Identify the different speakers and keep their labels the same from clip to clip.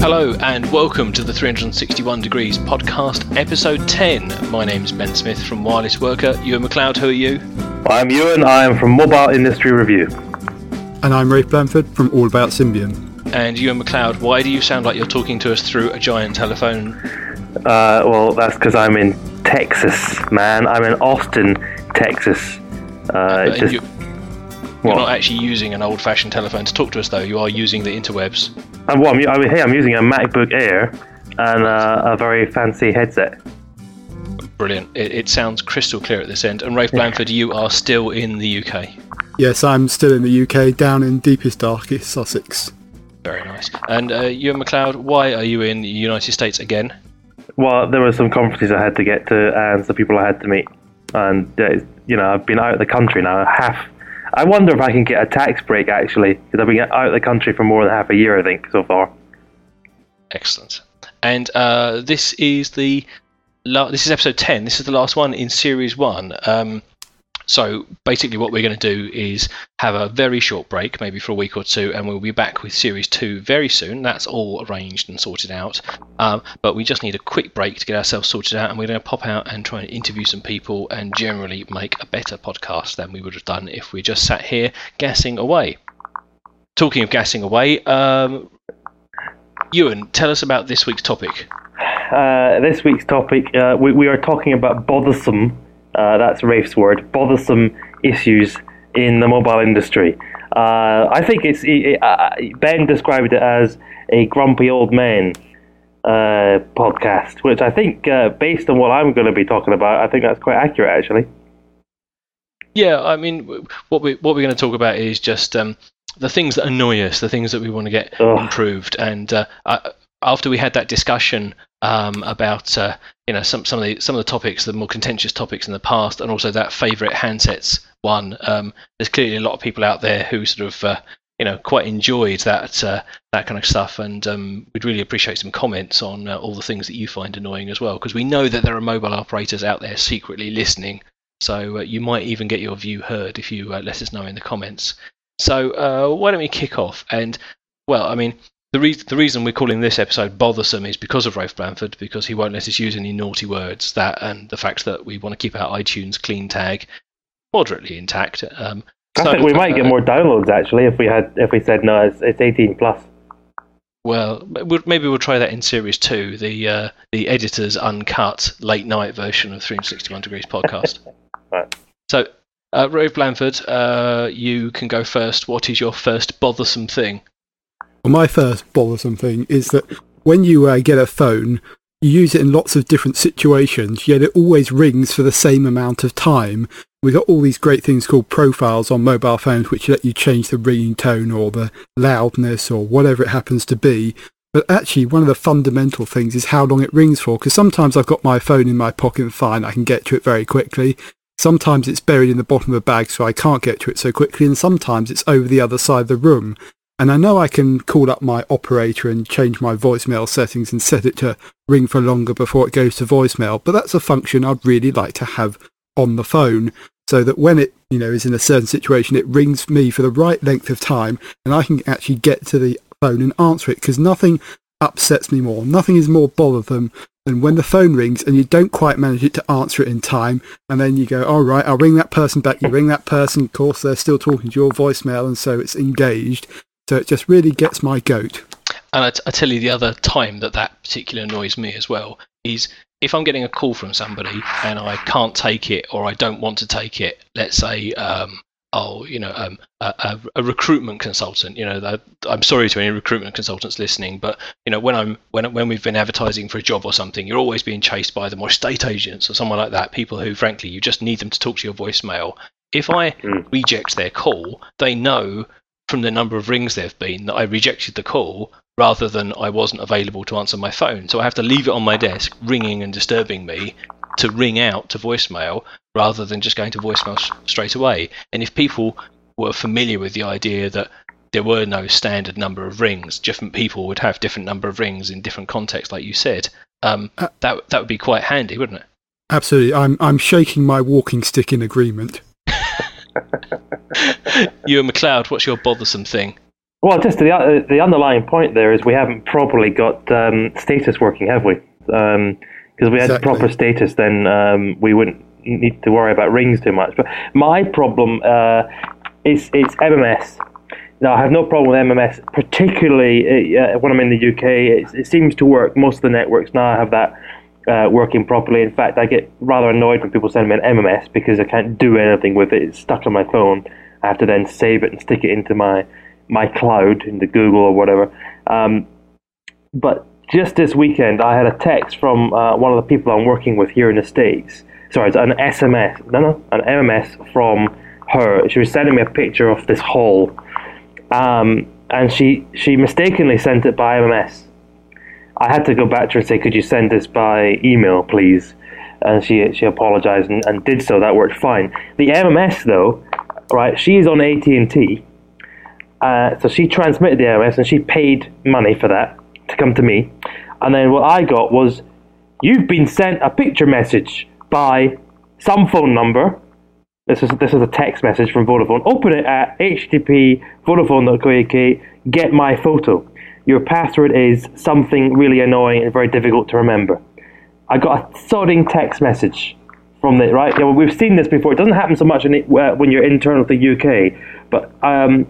Speaker 1: Hello and welcome to the 361 Degrees podcast, episode 10. My name's Ben Smith from Wireless Worker. Ewan McLeod, who are you?
Speaker 2: I'm Ewan, I am from Mobile Industry Review.
Speaker 3: And I'm Rafe Blanford from All About Symbian.
Speaker 1: And Ewan McLeod, why do you sound like you're talking to us through a giant telephone?
Speaker 2: Well, that's because I'm in Texas, man. I'm in Austin, Texas.
Speaker 1: You're not actually using an old-fashioned telephone to talk to us, though. You are using the interwebs.
Speaker 2: I'm using a MacBook Air and a very fancy headset.
Speaker 1: Brilliant. It sounds crystal clear at this end. And Rafe Blanford, you are still in the UK.
Speaker 3: Yes, I'm still in the UK, down in deepest, darkest Sussex.
Speaker 1: Very nice. And Ewan McLeod, why are you in the United States again?
Speaker 2: Well, there were some conferences I had to get to and some people I had to meet. And, I've been out of the country now. I wonder if I can get a tax break, actually, because I've been out of the country for more than half a year, I think, so far.
Speaker 1: Excellent. And this is episode 10. This is the last one in Series 1. So basically what we're going to do is have a very short break, maybe for a week or two, and we'll be back with Series 2 very soon. That's all arranged and sorted out. But we just need a quick break to get ourselves sorted out, and we're going to pop out and try and interview some people and generally make a better podcast than we would have done if we just sat here gassing away. Talking of gassing away, Ewan, tell us about this week's topic.
Speaker 2: This week's topic, we are talking about bothersome. That's Rafe's word. Bothersome issues in the mobile industry. I think Ben described it as a grumpy old man podcast, which I think, based on what I'm going to be talking about, I think that's quite accurate, actually.
Speaker 1: Yeah, I mean, what we're going to talk about is just the things that annoy us, the things that we want to get improved, and after we had that discussion about some of the topics, the more contentious topics in the past, and also that favourite handsets one, there's clearly a lot of people out there who sort of quite enjoyed that kind of stuff, and we'd really appreciate some comments on all the things that you find annoying as well, because we know that there are mobile operators out there secretly listening, so you might even get your view heard if you let us know in the comments. So why don't we kick off? And well, I mean, the reason we're calling this episode Bothersome is because of Rafe Blanford, because he won't let us use any naughty words, that and the fact that we want to keep our iTunes clean tag moderately intact.
Speaker 2: I think we might get more downloads, actually, if we said no, it's 18 plus.
Speaker 1: Well, maybe we'll try that in Series 2, the editor's uncut late night version of 361 Degrees podcast.
Speaker 2: Right.
Speaker 1: So, Rafe Blanford, you can go first. What is your first bothersome thing?
Speaker 3: Well, my first bothersome thing is that when you get a phone, you use it in lots of different situations, yet it always rings for the same amount of time. We've got all these great things called profiles on mobile phones which let you change the ringing tone or the loudness or whatever it happens to be. But actually, one of the fundamental things is how long it rings for, because sometimes I've got my phone in my pocket and fine, I can get to it very quickly. Sometimes it's buried in the bottom of a bag so I can't get to it so quickly, and sometimes it's over the other side of the room. And I know I can call up my operator and change my voicemail settings and set it to ring for longer before it goes to voicemail, but that's a function I'd really like to have on the phone so that when it is in a certain situation, it rings me for the right length of time and I can actually get to the phone and answer it, because nothing upsets me more. Nothing is more bothersome than when the phone rings and you don't quite manage it to answer it in time, and then you go, all right, I'll ring that person back. You ring that person, of course, they're still talking to your voicemail, and so it's engaged. So it just really gets my goat.
Speaker 1: And I tell you, the other time that particularly annoys me as well is if I'm getting a call from somebody and I can't take it or I don't want to take it. Let's say, a recruitment consultant. I'm sorry to any recruitment consultants listening, but when we've been advertising for a job or something, you're always being chased by them, or estate agents or someone like that. People who, frankly, you just need them to talk to your voicemail. If I reject their call, they know from the number of rings there have been that I rejected the call rather than I wasn't available to answer my phone. So I have to leave it on my desk ringing and disturbing me to ring out to voicemail rather than just going to voicemail straight away. And if people were familiar with the idea that there were no standard number of rings, different people would have different number of rings in different contexts, like you said, that would be quite handy, wouldn't it?
Speaker 3: Absolutely. I'm shaking my walking stick in agreement.
Speaker 1: Ewan McLeod, what's your bothersome thing?
Speaker 2: Well, just the underlying point there is we haven't properly got status working, have we? Because we had proper status, then we wouldn't need to worry about rings too much. But my problem is MMS. Now, I have no problem with MMS, particularly when I'm in the UK. It seems to work. Most of the networks now have that working properly. In fact, I get rather annoyed when people send me an MMS because I can't do anything with it. It's stuck on my phone. I have to then save it and stick it into my cloud, into Google or whatever. But just this weekend, I had a text from one of the people I'm working with here in the States. Sorry, it's an SMS. An MMS from her. She was sending me a picture of this hall. And she mistakenly sent it by MMS. I had to go back to her and say, could you send this by email, please? And she apologized and did so. That worked fine. The MMS, though, right, she's on AT&T. So she transmitted the MMS and she paid money for that to come to me. And then what I got was, you've been sent a picture message by some phone number. This is a text message from Vodafone. Open it at http vodafone.co.uk, get my photo. Your password is something really annoying and very difficult to remember. I got a sodding text message from the, right? Yeah, well, we've seen this before. It doesn't happen so much when you're internal to the UK, but I'm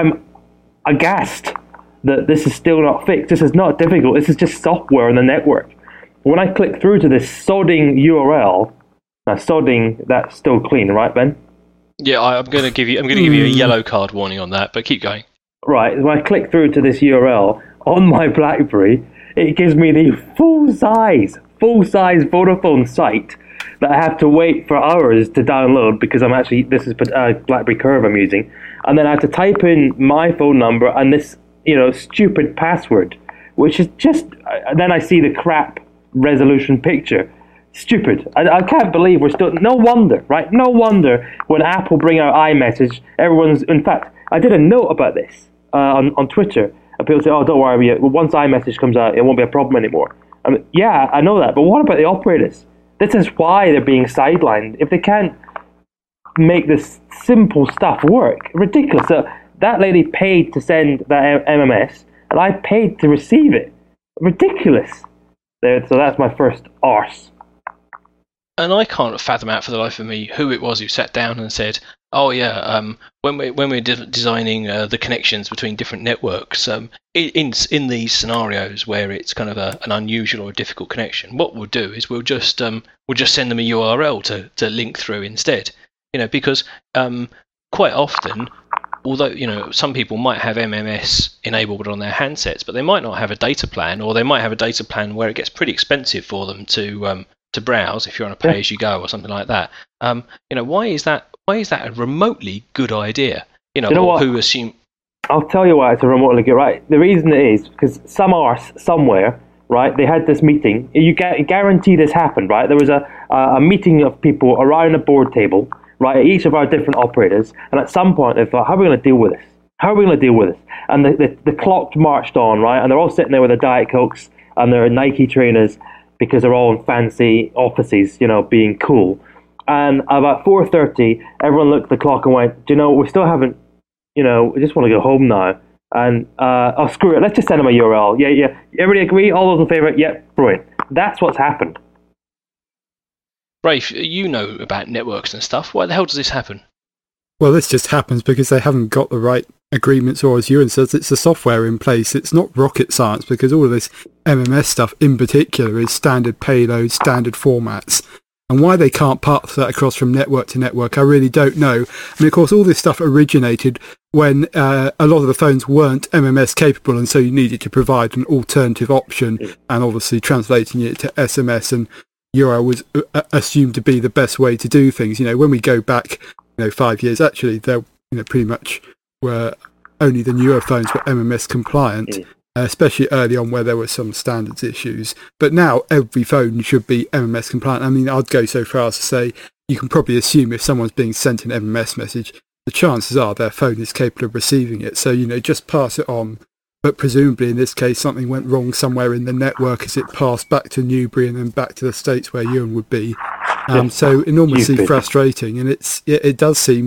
Speaker 2: aghast that this is still not fixed. This is not difficult. This is just software on the network. When I click through to this sodding URL, now, sodding, that's still clean, right, Ben?
Speaker 1: Yeah, I'm going to give you a yellow card warning on that, but keep going.
Speaker 2: Right, when I click through to this URL on my BlackBerry, it gives me the full-size Vodafone site that I have to wait for hours to download because this is BlackBerry Curve I'm using, and then I have to type in my phone number and this, stupid password, which is just. Then I see the crap resolution picture. Stupid. I can't believe we're still. No wonder, right? No wonder when Apple bring out iMessage, everyone's. In fact, I did a note about this on Twitter. And people say, "Oh, don't worry. Once iMessage comes out, it won't be a problem anymore." I mean, yeah, I know that, but what about the operators? This is why they're being sidelined. If they can't make this simple stuff work, ridiculous. So that lady paid to send that MMS, and I paid to receive it. Ridiculous. So that's my first arse.
Speaker 1: And I can't fathom out for the life of me who it was who sat down and said, "Oh yeah, when we're designing the connections between different networks, in these scenarios where it's kind of an unusual or difficult connection, what we'll do is we'll just send them a URL to link through instead, because quite often, although some people might have MMS enabled on their handsets, but they might not have a data plan, or they might have a data plan where it gets pretty expensive for them to browse if you're on a pay-as-you-go or something like that. Why is that a remotely good idea?
Speaker 2: You know what?
Speaker 1: Who assume?
Speaker 2: I'll tell you why it's a remotely good. Right, the reason it is because some arse somewhere, right? They had this meeting. You guarantee this happened, right? There was a meeting of people around a board table, right? Each of our different operators, and at some point they thought, "How are we going to deal with this? How are we going to deal with this?" And the clock marched on, right? And they're all sitting there with their Diet Cokes and their Nike trainers, because they're all in fancy offices, being cool. And about 4:30, everyone looked at the clock and went, we still haven't, we just want to go home now. And, screw it, let's just send them a URL. Yeah. Everybody agree? All those in favour? Yep, brilliant. That's what's happened.
Speaker 1: Rafe, you know about networks and stuff. Why the hell does this happen?
Speaker 3: Well, this just happens because they haven't got the right agreements, or as Ewan says, it's the software in place. It's not rocket science, because all of this MMS stuff in particular is standard payloads, standard formats. And why they can't pass that across from network to network, I really don't know. I mean, of course, all this stuff originated when a lot of the phones weren't MMS capable, and so you needed to provide an alternative option, and obviously translating it to SMS and URL was assumed to be the best way to do things. When we go back 5 years, actually, they're pretty much were only the newer phones were MMS compliant, especially early on where there were some standards issues. But now every phone should be MMS compliant. I mean, I'd go so far as to say you can probably assume if someone's being sent an MMS message, the chances are their phone is capable of receiving it. So, just pass it on. But presumably in this case, something went wrong somewhere in the network as it passed back to Newbury and then back to the States where Ewan would be. So enormously frustrating. And it does seem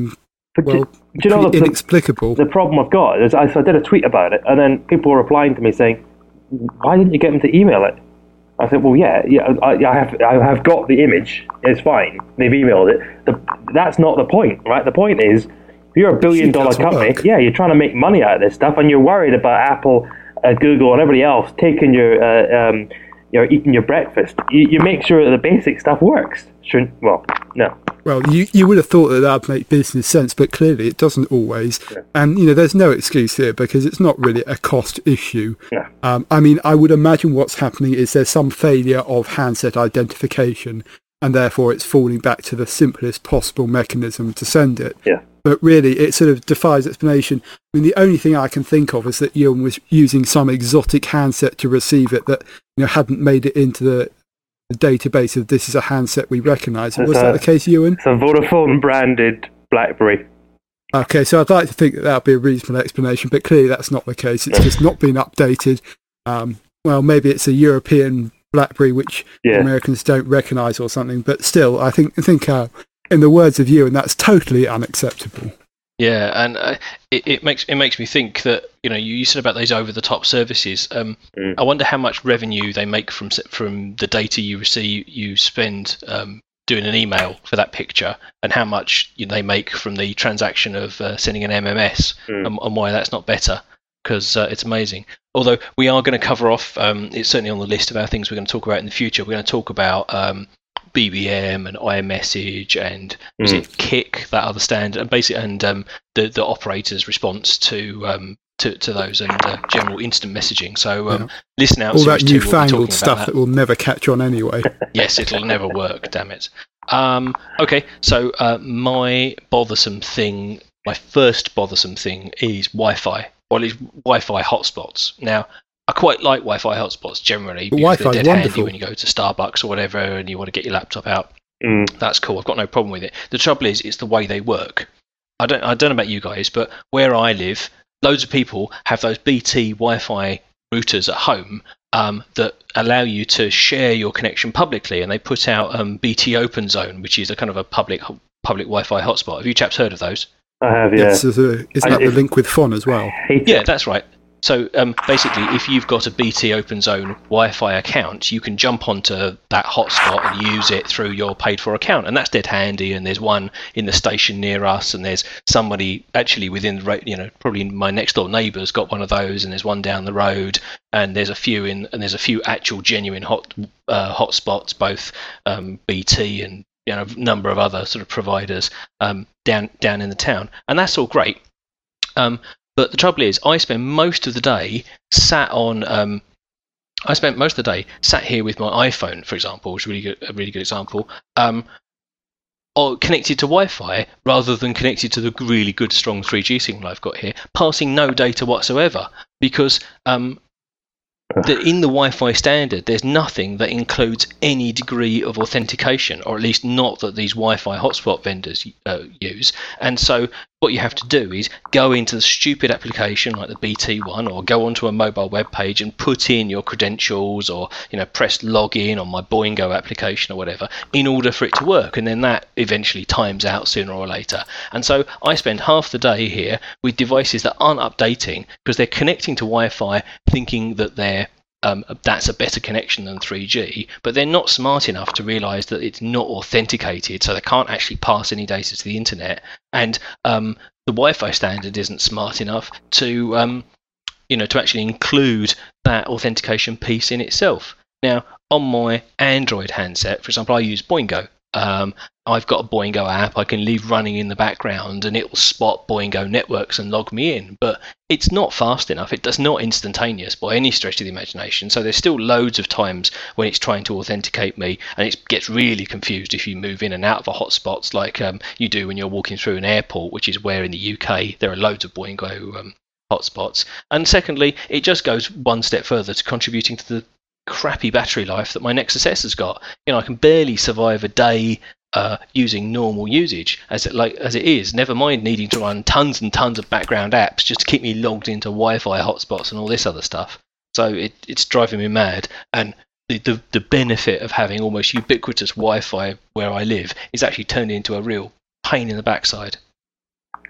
Speaker 2: But
Speaker 3: well,
Speaker 2: do you know
Speaker 3: inexplicable.
Speaker 2: The problem I've got is I did a tweet about it, and then people were replying to me saying, "Why didn't you get them to email it?" I said, "Well, yeah, I have got the image. It's fine. They've emailed it. That's not the point, right? The point is, if you're a $1 billion company, you're trying to make money out of this stuff, and you're worried about Apple, Google, and everybody else taking you're eating your breakfast. You make sure that the basic stuff works. No.
Speaker 3: Well, you would have thought that would make business sense, but clearly it doesn't always. Yeah. And, there's no excuse here because it's not really a cost issue.
Speaker 2: Yeah.
Speaker 3: I would imagine what's happening is there's some failure of handset identification, and therefore it's falling back to the simplest possible mechanism to send it.
Speaker 2: Yeah.
Speaker 3: But really, it sort of defies explanation. I mean, the only thing I can think of is that Ewan was using some exotic handset to receive it that hadn't made it into the database of this is a handset we recognise. Was that the case, Ewan?
Speaker 2: It's a Vodafone branded BlackBerry.
Speaker 3: Okay, so I'd like to think that would be a reasonable explanation, but clearly that's not the case. It's just not been updated. Well, maybe it's a European BlackBerry which Americans don't recognise or something, but still, I think in the words of Ewan, that's totally unacceptable.
Speaker 1: Yeah, and it makes me think that you said about those over-the-top services. I wonder how much revenue they make from the data you spend doing an email for that picture, and how much they make from the transaction of sending an MMS, and why that's not better. Because it's amazing. Although we are going to cover off, it's certainly on the list of our things we're going to talk about in the future. We're going to talk about BBM and iMessage and was it Kik, that other standard, and basically the operator's response to those, and general instant messaging. So listen out.
Speaker 3: All that newfangled stuff that will never catch on anyway.
Speaker 1: Yes, it'll never work. Damn it. Okay, so my first bothersome thing is Wi-Fi. Well, it's Wi-Fi hotspots. Now, I quite like Wi-Fi hotspots generally because they're dead handy when you go to Starbucks or whatever and you want to get your laptop out. That's cool. I've got no problem with it. The trouble is, it's the way they work. I don't know about you guys, but where I live, loads of people have those BT Wi-Fi routers at home that allow you to share your connection publicly, and they put out BT Open Zone, which is a kind of a public Wi-Fi hotspot. Have you chaps heard of those?
Speaker 2: I have, yeah.
Speaker 3: Isn't that the link with FON as well?
Speaker 1: Yeah, that's right. So basically, if you've got a BT Open Zone Wi-Fi account, you can jump onto that hotspot and use it through your paid-for account, and that's dead handy. And there's one in the station near us, and there's somebody actually within, probably my next-door neighbour's got one of those, and there's one down the road, and there's a few actual genuine hotspots, both BT and a number of other sort of providers down in the town, and that's all great. But the trouble is, I spent most of the day sat here with my iPhone, for example, which is a really good example, or connected to Wi-Fi rather than connected to the really good, strong 3G signal I've got here, passing no data whatsoever, because in the Wi-Fi standard, there's nothing that includes any degree of authentication, or at least not that these Wi-Fi hotspot vendors use. And so what you have to do is go into the stupid application like the BT one, or go onto a mobile web page and put in your credentials, or press login on my Boingo application or whatever, in order for it to work. And then that eventually times out sooner or later. And so I spend half the day here with devices that aren't updating because they're connecting to Wi-Fi thinking that that's a better connection than 3G, but they're not smart enough to realise that it's not authenticated, so they can't actually pass any data to the internet. And the Wi-Fi standard isn't smart enough to actually include that authentication piece in itself. Now, on my Android handset, for example, I use Boingo. I've got a Boingo app I can leave running in the background, and it will spot Boingo networks and log me in, but it's not fast enough. It's not instantaneous by any stretch of the imagination, so there's still loads of times when it's trying to authenticate me, and it gets really confused if you move in and out of a hotspots like you do when you're walking through an airport, which is where in the UK there are loads of Boingo hotspots. And secondly, it just goes one step further to contributing to the crappy battery life that my Nexus S has got. I can barely survive a day using normal usage as it is, never mind needing to run tons and tons of background apps just to keep me logged into Wi-Fi hotspots and all this other stuff. So it's driving me mad. And the benefit of having almost ubiquitous Wi-Fi where I live is actually turned into a real pain in the backside.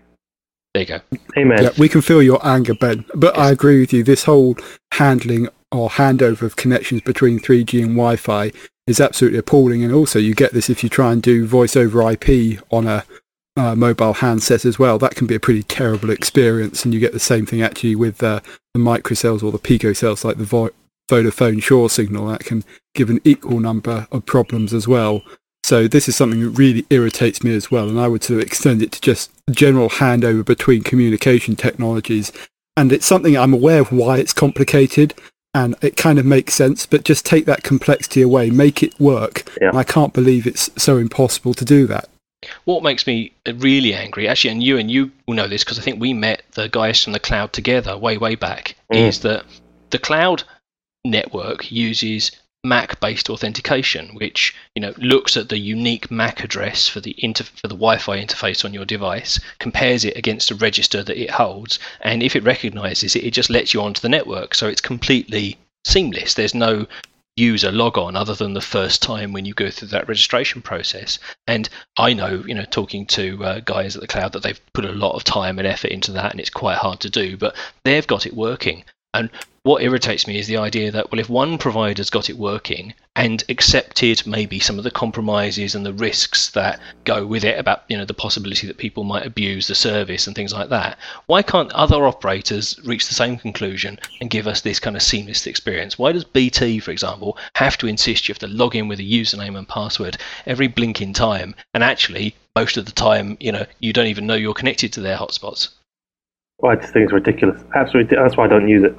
Speaker 1: There you go.
Speaker 2: Amen.
Speaker 3: Yeah, we can feel your anger, Ben. But yes. I agree with you. This whole handling or handover of connections between 3G and Wi-Fi is absolutely appalling. And also, you get this if you try and do voice over IP on a mobile handset as well. That can be a pretty terrible experience. And you get the same thing actually with the microcells or the picocells, like the Vodafone Shore signal. That can give an equal number of problems as well. So this is something that really irritates me as well, and I would sort of extend it to just general handover between communication technologies. And it's something I'm aware of why it's complicated, and it kind of makes sense, but just take that complexity away, make it work. Yeah. And I can't believe it's so impossible to do that.
Speaker 1: What makes me really angry, actually, and you will know this because I think we met the guys from the cloud together way back, is that the cloud network uses MAC-based authentication, which looks at the unique MAC address for the Wi-Fi interface on your device, compares it against a register that it holds, and if it recognizes it, it just lets you onto the network. So it's completely seamless. There's no user log on other than the first time when you go through that registration process. And I know, talking to guys at the cloud, that they've put a lot of time and effort into that, and it's quite hard to do, but they've got it working. And what irritates me is the idea that, well, if one provider's got it working and accepted maybe some of the compromises and the risks that go with it about, the possibility that people might abuse the service and things like that, why can't other operators reach the same conclusion and give us this kind of seamless experience? Why does BT, for example, have to insist you have to log in with a username and password every blinking time, and actually most of the time, you don't even know you're connected to their hotspots?
Speaker 2: Well, I just think it's ridiculous. Absolutely, that's why I don't use it.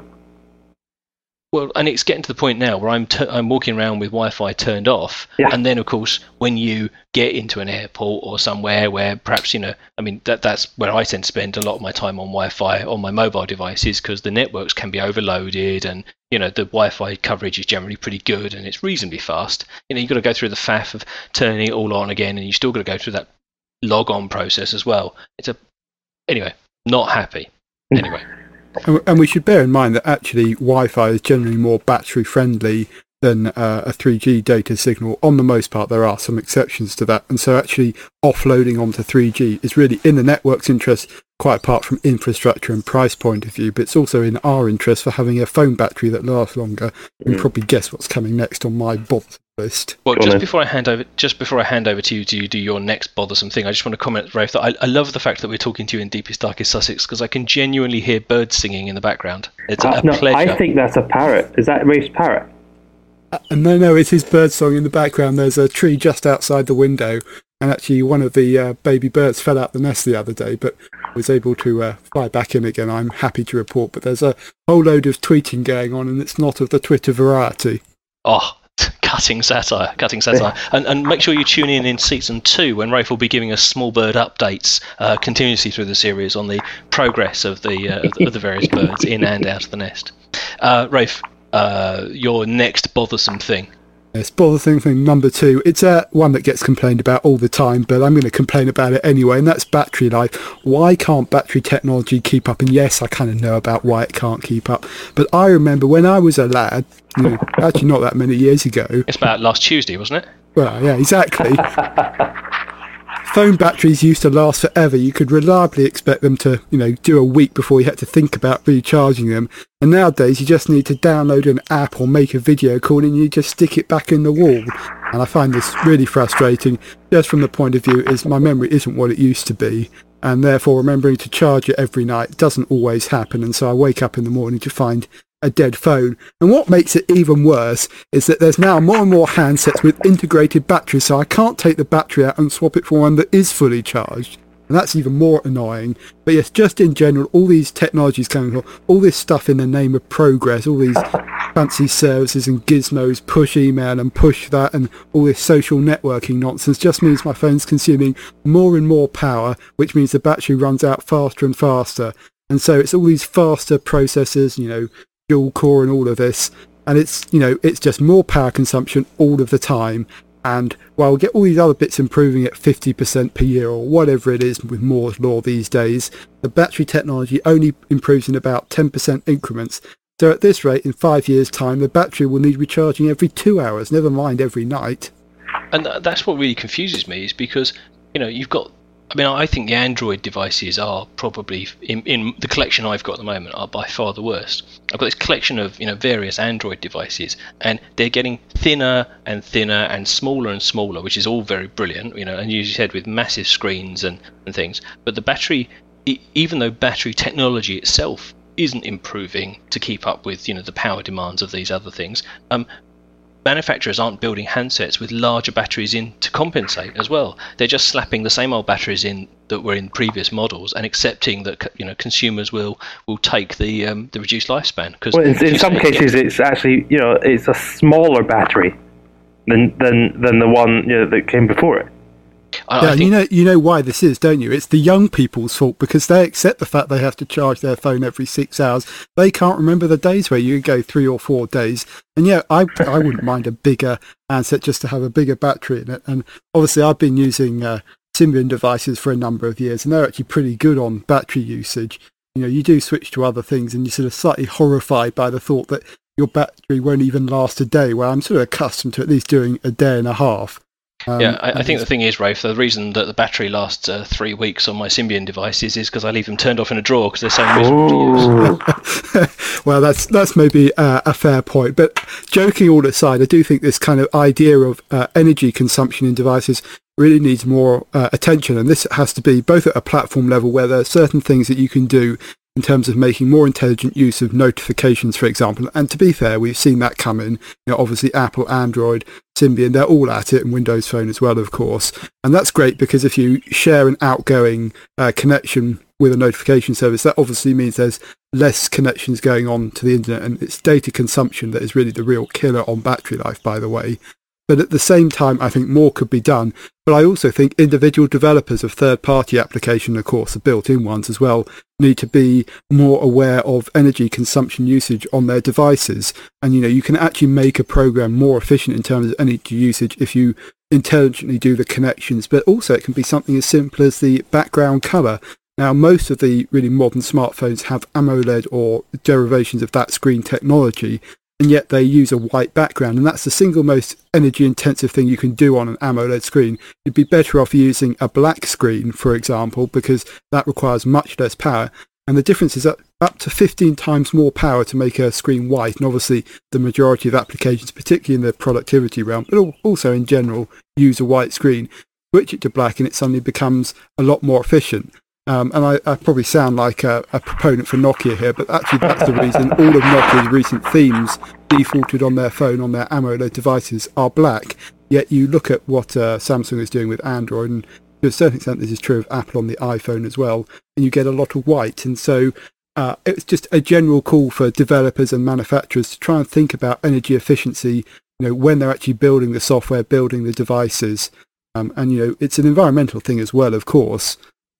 Speaker 1: Well, and it's getting to the point now where I'm walking around with Wi-Fi turned off, and then of course when you get into an airport or somewhere where perhaps that's where I tend to spend a lot of my time on Wi-Fi on my mobile devices, because the networks can be overloaded, and the Wi-Fi coverage is generally pretty good and it's reasonably fast. You've got to go through the faff of turning it all on again, and you still got to go through that log on process as well. Anyway, not happy. Anyway.
Speaker 3: And we should bear in mind that actually Wi-Fi is generally more battery friendly than a 3G data signal. On the most part, there are some exceptions to that. And so actually offloading onto 3G is really in the network's interest, quite apart from infrastructure and price point of view, but it's also in our interest for having a phone battery that lasts longer. You can probably guess what's coming next on my bottom list.
Speaker 1: Well, just before I hand over to you to do your next bothersome thing, I just want to comment, Rafe, that I love the fact that we're talking to you in deepest, darkest Sussex, because I can genuinely hear birds singing in the background. It's a pleasure.
Speaker 2: I think that's a parrot. Is that Rafe's parrot?
Speaker 3: No, it's his bird song in the background. There's a tree just outside the window, and actually one of the baby birds fell out the nest the other day, but was able to fly back in again, I'm happy to report. But there's a whole load of tweeting going on, and it's not of the Twitter variety.
Speaker 1: Oh, cutting satire. And make sure you tune in season 2, when Rafe will be giving us small bird updates continuously through the series on the progress of the various birds in and out of the nest. Rafe, your next bothersome thing.
Speaker 3: Yes, bothersome thing number 2. It's one that gets complained about all the time, but I'm going to complain about it anyway, and that's battery life. Why can't battery technology keep up? And yes, I kind of know about why it can't keep up, but I remember when I was a lad, actually not that many years ago.
Speaker 1: It's about last Tuesday, wasn't it?
Speaker 3: Well, yeah, exactly. Phone batteries used to last forever. You could reliably expect them to, do a week before you had to think about recharging them. And nowadays, you just need to download an app or make a video call, and you just stick it back in the wall. And I find this really frustrating, just from the point of view is my memory isn't what it used to be, and therefore remembering to charge it every night doesn't always happen. And so I wake up in the morning to find a dead phone. And what makes it even worse is that there's now more and more handsets with integrated batteries, so I can't take the battery out and swap it for one that is fully charged, and that's even more annoying. But yes, just in general, all these technologies coming along, all this stuff in the name of progress, all these fancy services and gizmos, push email and push that, and all this social networking nonsense just means my phone's consuming more and more power, which means the battery runs out faster and faster. And so it's all these faster processors, dual core and all of this, and it's just more power consumption all of the time. And while we get all these other bits improving at 50% per year or whatever it is with Moore's law these days, the battery technology only improves in about 10% increments. So at this rate, in 5 years' time, the battery will need recharging every 2 hours, never mind every night.
Speaker 1: And that's what really confuses me, is because you've got I mean, I think the Android devices are probably, in the collection I've got at the moment, are by far the worst. I've got this collection of various Android devices, and they're getting thinner and thinner and smaller, which is all very brilliant, and as you said, with massive screens and things. But the battery, even though battery technology itself isn't improving to keep up with the power demands of these other things, manufacturers aren't building handsets with larger batteries in to compensate as well. They're just slapping the same old batteries in that were in previous models and accepting that consumers will take the reduced lifespan. Because
Speaker 2: in some cases, it's actually it's a smaller battery than the one that came before it.
Speaker 3: Yeah, you know why this is, don't you? It's the young people's fault, because they accept the fact they have to charge their phone every 6 hours. They can't remember the days where you go 3 or 4 days. And I wouldn't mind a bigger handset just to have a bigger battery in it. And obviously, I've been using Symbian devices for a number of years, and they're actually pretty good on battery usage. You do switch to other things, and you're sort of slightly horrified by the thought that your battery won't even last a day. Well, I'm sort of accustomed to at least doing a day and a half.
Speaker 1: I think the thing is, Rafe, the reason that the battery lasts 3 weeks on my Symbian devices is because I leave them turned off in a drawer because they're so miserable to use.
Speaker 3: Well, that's maybe a fair point. But joking all aside, I do think this kind of idea of energy consumption in devices really needs more attention. And this has to be both at a platform level, where there are certain things that you can do in terms of making more intelligent use of notifications, for example. And to be fair, we've seen that come in. Obviously Apple, Android, Symbian, they're all at it, and Windows Phone as well, of course. And that's great, because if you share an outgoing connection with a notification service, that obviously means there's less connections going on to the internet, and it's data consumption that is really the real killer on battery life, by the way. But at the same time, I think more could be done. But I also think individual developers of third-party application, of course, the built-in ones as well, need to be more aware of energy consumption usage on their devices. And, you can actually make a program more efficient in terms of energy usage if you intelligently do the connections. But also it can be something as simple as the background color. Now, most of the really modern smartphones have AMOLED or derivations of that screen technology, and yet they use a white background, and that's the single most energy intensive thing you can do on an AMOLED screen. You'd be better off using a black screen, for example, because that requires much less power, and the difference is up to 15 times more power to make a screen white. And obviously the majority of applications, particularly in the productivity realm, but also in general, use a white screen. Switch it to black and it suddenly becomes a lot more efficient. And I probably sound like a proponent for Nokia here, but actually that's the reason all of Nokia's recent themes defaulted on their phone, on their AMOLED devices, are black. Yet you look at what Samsung is doing with Android, and to a certain extent this is true of Apple on the iPhone as well, and you get a lot of white. And so it's just a general call for developers and manufacturers to try and think about energy efficiency, when they're actually building the software, building the devices. And it's an environmental thing as well, of course.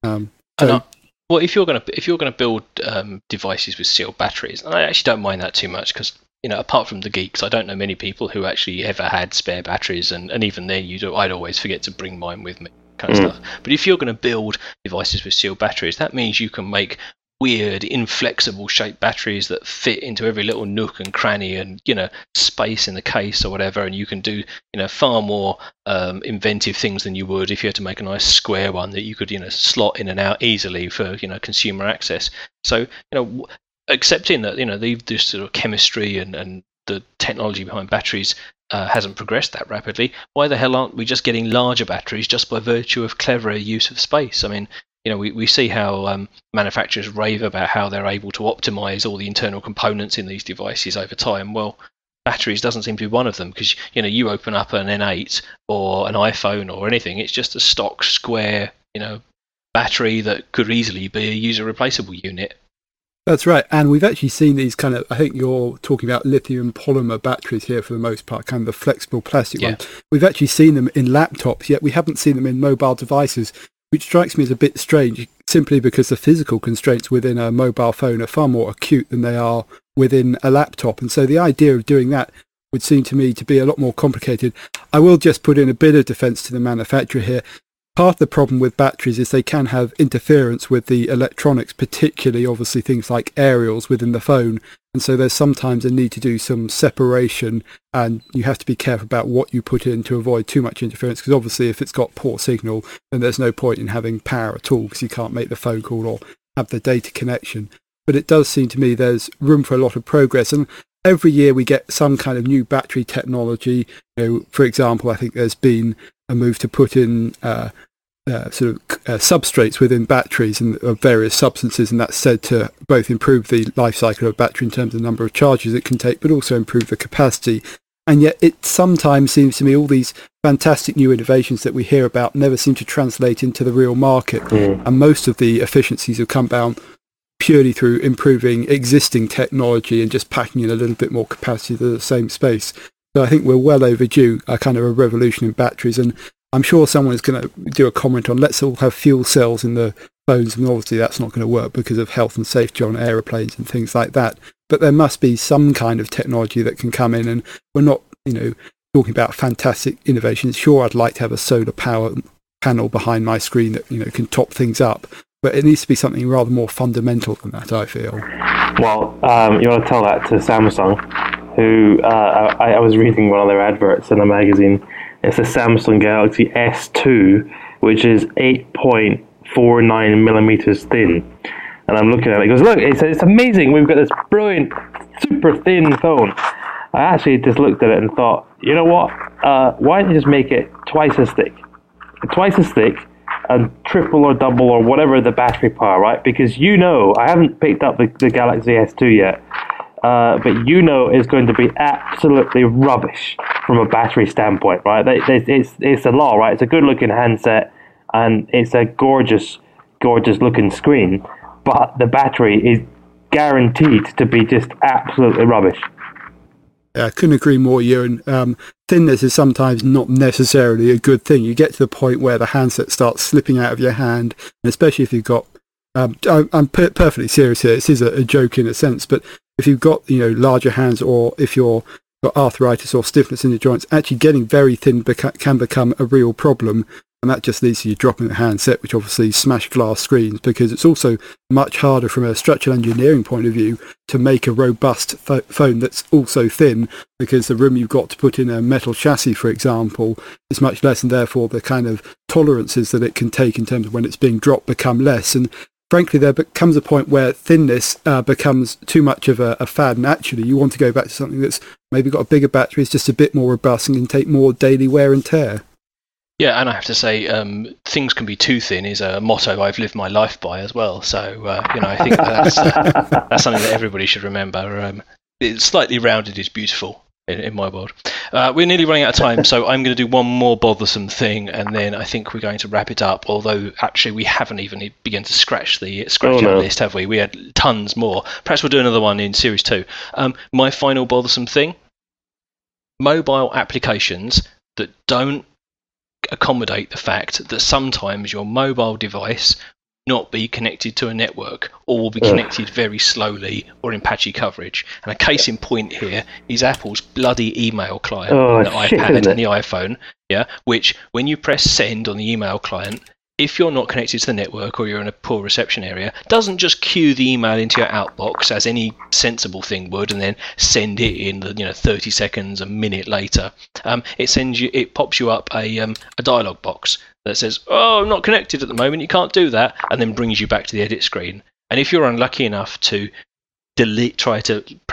Speaker 1: Well, if you're going to build devices with sealed batteries, and I actually don't mind that too much, because apart from the geeks, I don't know many people who actually ever had spare batteries, and even then I'd always forget to bring mine with me, kind of stuff. But if you're going to build devices with sealed batteries, that means you can make weird, inflexible shaped batteries that fit into every little nook and cranny and space in the case or whatever, and you can do far more inventive things than you would if you had to make a nice square one that you could slot in and out easily for consumer access. So accepting that this sort of chemistry and the technology behind batteries hasn't progressed that rapidly, why the hell aren't we just getting larger batteries just by virtue of cleverer use of space? I mean, we see how manufacturers rave about how they're able to optimize all the internal components in these devices over time. Well, batteries doesn't seem to be one of them, because you open up an N8 or an iPhone or anything, it's just a stock square battery that could easily be a user replaceable unit.
Speaker 3: That's right, and we've actually seen these kind of, I think you're talking about lithium polymer batteries here for the most part, kind of the flexible plastic ones. We've actually seen them in laptops, yet we haven't seen them in mobile devices, which strikes me as a bit strange, simply because the physical constraints within a mobile phone are far more acute than they are within a laptop. And so the idea of doing that would seem to me to be a lot more complicated. I will just put in a bit of defence to the manufacturer here. part of the problem with batteries is they can have interference with the electronics, particularly obviously things like aerials within the phone. And so there's sometimes a need to do some separation, and you have to be careful about what you put in to avoid too much interference, because obviously if it's got poor signal, then there's no point in having power at all, because you can't make the phone call or have the data connection. But it does seem to me there's room for a lot of progress, and every year we get some kind of new battery technology. For example, I think there's been a move to put in substrates within batteries and of various substances, and that's said to both improve the life cycle of a battery in terms of the number of charges it can take, but also improve the capacity. And yet it sometimes seems to me all these fantastic new innovations that we hear about never seem to translate into the real market. And most of the efficiencies have come down purely through improving existing technology and just packing in a little bit more capacity to the same space. So I think we're well overdue a kind of a revolution in batteries, and I'm sure someone is going to do a comment on let's all have fuel cells in the phones, and obviously that's not going to work because of health and safety on aeroplanes and things like that. But there must be some kind of technology that can come in, and we're not, talking about fantastic innovations. Sure, I'd like to have a solar power panel behind my screen that, can top things up, but it needs to be something rather more fundamental than that, I feel.
Speaker 2: Well, you want to tell that to Samsung, who I was reading one of their adverts in a magazine. It's a Samsung Galaxy S2, which is 8.49 millimeters thin. And I'm looking at it, it goes, look, it's amazing. We've got this brilliant, super thin phone. I actually just looked at it and thought, you know what? Why don't you just make it twice as thick? Twice as thick, and triple or double or whatever the battery power, right? Because I haven't picked up the Galaxy S2 yet. But it's going to be absolutely rubbish from a battery standpoint, right? It's a law, right? It's a good-looking handset, and it's a gorgeous looking screen, but the battery is guaranteed to be just absolutely rubbish.
Speaker 3: Yeah, I couldn't agree more, Ewan. Thinness is sometimes not necessarily a good thing. You get to the point where the handset starts slipping out of your hand, and especially if you've got... I'm perfectly serious here. This is a joke in a sense, but if you've got larger hands, or if you've got arthritis or stiffness in the joints, actually getting very thin can become a real problem, and that just leads to you dropping the handset, which obviously smash glass screens, because it's also much harder from a structural engineering point of view to make a robust phone that's also thin, because the room you've got to put in a metal chassis, for example, is much less, and therefore the kind of tolerances that it can take in terms of when it's being dropped become less. And frankly, there becomes a point where thinness becomes too much of a fad, and actually you want to go back to something that's maybe got a bigger battery, is just a bit more robust and can take more daily wear and tear.
Speaker 1: Yeah, and I have to say, things can be too thin is a motto I've lived my life by as well. So, I think that's something that everybody should remember. It's slightly rounded is beautiful in my world. We're nearly running out of time, so I'm going to do one more bothersome thing, and then I think we're going to wrap it up, although actually we haven't even begun to scratch our list, have we? We had tons more. Perhaps we'll do another one in Series 2. My final bothersome thing, mobile applications that don't accommodate the fact that sometimes your mobile device not be connected to a network, or will be connected very slowly or in patchy coverage. And a case in point here is Apple's bloody email client on the iPad and the iPhone, which when you press send on the email client, if you're not connected to the network or you're in a poor reception area, doesn't just queue the email into your outbox as any sensible thing would and then send it in 30 seconds, a minute later. It pops you up a dialog box that says, "Oh, I'm not connected at the moment, you can't do that," and then brings you back to the edit screen. And if you're unlucky enough to highlight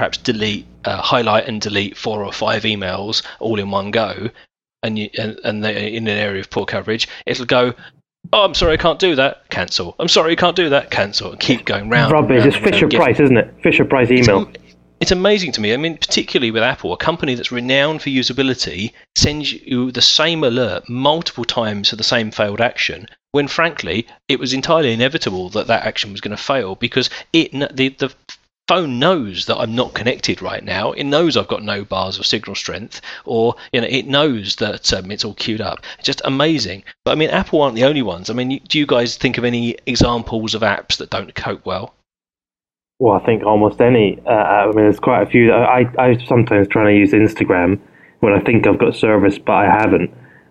Speaker 1: and delete 4 or 5 emails all in one go, and they're in an area of poor coverage, it'll go, "Oh, I'm sorry, I can't do that. Cancel. I'm sorry, I can't do that. Cancel." And keep going round.
Speaker 2: Rubbish. It's Fisher-Price, isn't it? Fisher-Price email.
Speaker 1: It's amazing to me. I mean, particularly with Apple, a company that's renowned for usability, sends you the same alert multiple times for the same failed action, when frankly, it was entirely inevitable that action was going to fail, because the phone knows that I'm not connected right now. It knows I've got no bars of signal strength, or it knows that it's all queued up. It's just amazing. But I mean, Apple aren't the only ones. I mean, do you guys think of any examples of apps that don't cope well?
Speaker 2: Well, I think almost any. There's quite a few. I sometimes trying to use Instagram when I think I've got service, but I haven't.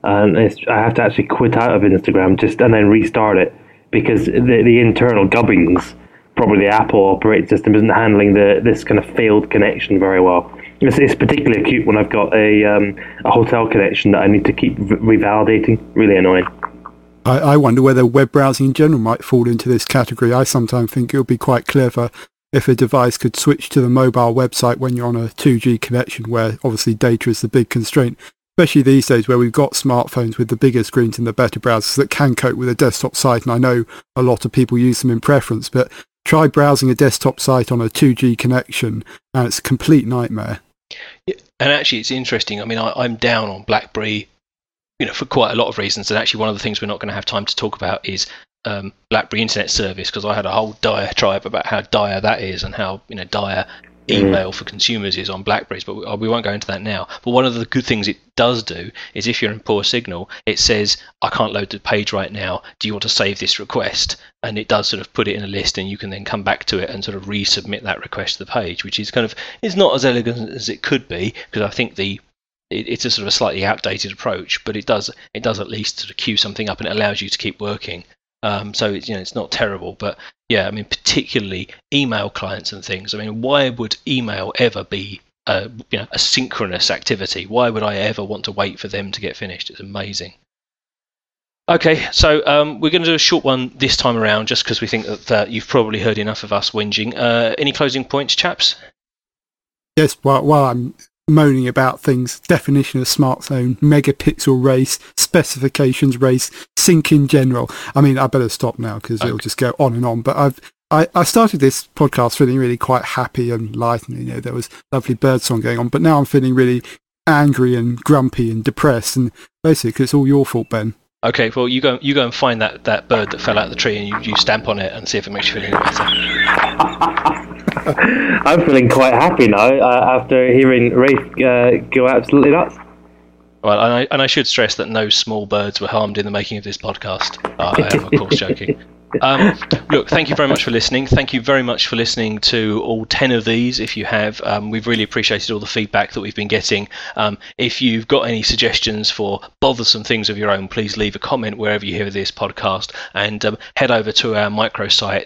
Speaker 2: and I have to actually quit out of Instagram and then restart it, because the internal gubbins, probably the Apple operating system, isn't handling this kind of failed connection very well. It's particularly acute when I've got a hotel connection that I need to keep revalidating. Really annoying.
Speaker 3: I wonder whether web browsing in general might fall into this category. I sometimes think it would be quite clever if a device could switch to the mobile website when you're on a 2G connection, where obviously data is the big constraint, especially these days where we've got smartphones with the bigger screens and the better browsers that can cope with a desktop site. And I know a lot of people use them in preference, but try browsing a desktop site on a 2G connection and it's a complete nightmare.
Speaker 1: Yeah, and actually it's interesting. I mean, I'm down on BlackBerry, for quite a lot of reasons. And actually one of the things we're not going to have time to talk about is BlackBerry Internet Service, because I had a whole diatribe about how dire that is and how dire email for consumers is on Blackberries, but we won't go into that now. But one of the good things it does do is, if you're in poor signal, it says, I can't load the page right now, do you want to save this request? And it does sort of put it in a list, and you can then come back to it and sort of resubmit that request to the page, which is it's not as elegant as it could be, because I think it's a sort of a slightly outdated approach, but it does at least sort of queue something up, and it allows you to keep working. So it's not terrible, but yeah, I mean, particularly email clients and things. I mean, why would email ever be a synchronous activity? Why would I ever want to wait for them to get finished? It's amazing. Okay, so we're going to do a short one this time around, just because we think that you've probably heard enough of us whinging. Any closing points, chaps?
Speaker 3: Yes, while I'm moaning about things, definition of smartphone, megapixel race, specifications race, sync in general. I mean, I better stop now because it'll just go on and on. But I started this podcast feeling really quite happy and light, and there was lovely birdsong going on. But now I'm feeling really angry and grumpy and depressed, and basically it's all your fault, Ben. Okay, well you go and find that bird that fell out of the tree, and you stamp on it and see if it makes you feel any better.
Speaker 2: I'm feeling quite happy now after hearing Rafe go absolutely nuts.
Speaker 1: Well, and I should stress that no small birds were harmed in the making of this podcast. I am, of course, joking. Look, thank you very much for listening. Thank you very much for listening to all 10 of these, if you have. We've really appreciated all the feedback that we've been getting. If you've got any suggestions for bothersome things of your own, please leave a comment wherever you hear this podcast, and head over to our microsite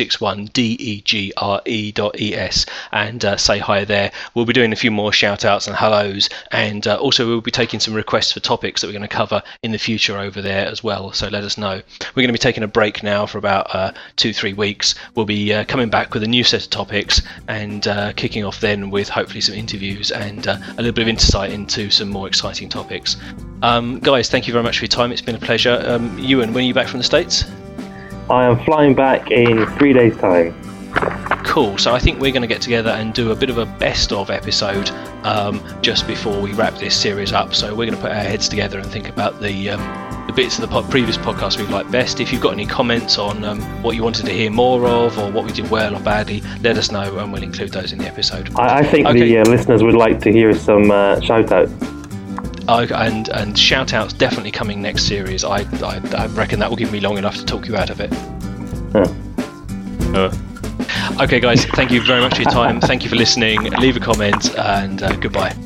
Speaker 1: 361degre.es and say hi there. We'll be doing a few more shout outs and hellos, and also we'll be taking some requests for topics that we're going to cover in the future over there as well, so let us know. We're going to be taking a break now for about 2-3 weeks. We'll be coming back with a new set of topics and kicking off then with hopefully some interviews and a little bit of insight into some more exciting topics. Guys, thank you very much for your time. It's been a pleasure. Ewan, when are you back from the States?
Speaker 2: I am flying back in 3 days' time.
Speaker 1: Cool. So I think we're going to get together and do a bit of a best of episode just before we wrap this series up. So we're going to put our heads together and think about the bits of the previous podcast we like best. If you've got any comments on what you wanted to hear more of, or what we did well or badly, let us know and we'll include those in the episode.
Speaker 2: I think the listeners would like to hear some shout outs.
Speaker 1: And shout outs definitely coming next series. I reckon that will give me long enough to talk you out of it. Okay guys, thank you very much for your time. Thank you for listening. Leave a comment, and goodbye.